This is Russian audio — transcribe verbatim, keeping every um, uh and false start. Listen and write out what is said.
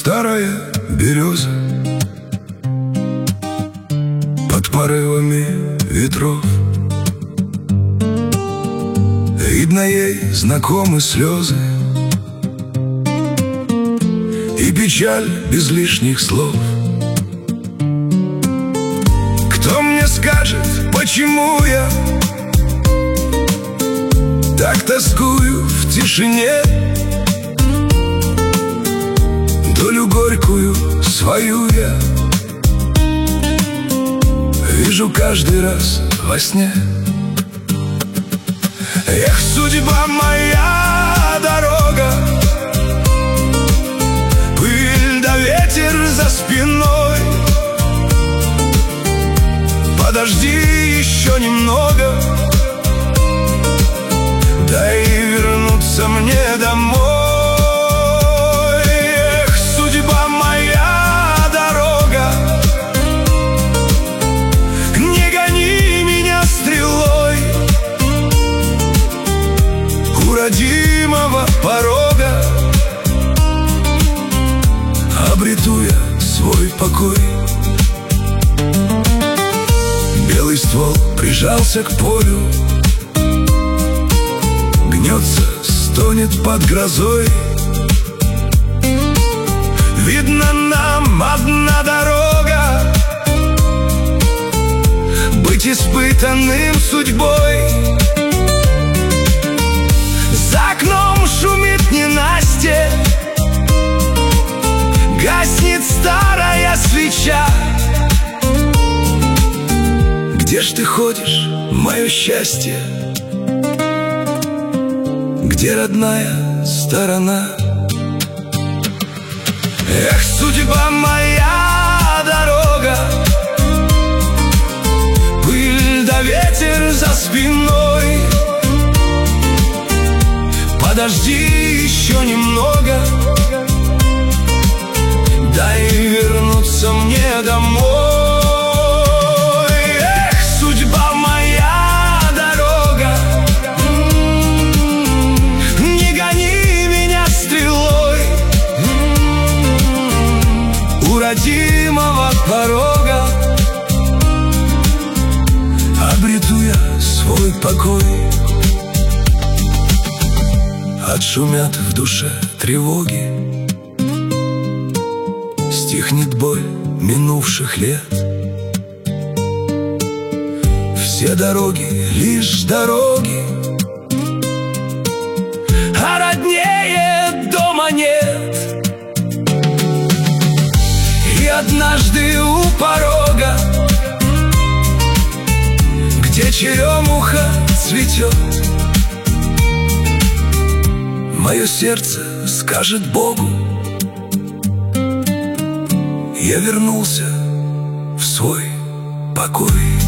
старая береза под порывами ветров. Видно, ей знакомы слезы и печаль без лишних слов. Кто мне скажет, почему я так тоскую в тишине? Долю горькую свою я вижу каждый раз во сне. Эх, судьба моя, дорога, пыль да ветер за спиной. Подожди еще немного, дай вернуться мне домой. Эх, судьба моя, дорога, не гони меня стрелой. У родимого порога обрету я свой покой. Белый ствол прижался к полю, гнется, стонет под грозой. Видно, нам одна дорога, быть испытанным судьбой. За окном шумит ненастье, гаснет старая свеча. Где ж ты ходишь, мое счастье? Где родная сторона? Эх, судьба моя, дорога, пыль да ветер за спиной. Подожди еще немного, дай вернуться мне домой. Родимого порога обрету я свой покой. Отшумят в душе тревоги, стихнет боль минувших лет. Все дороги лишь дороги, а роднее дома нет. И однажды у порога, где черемуха цветет, мое сердце скажет Богу: я вернулся в свой покой.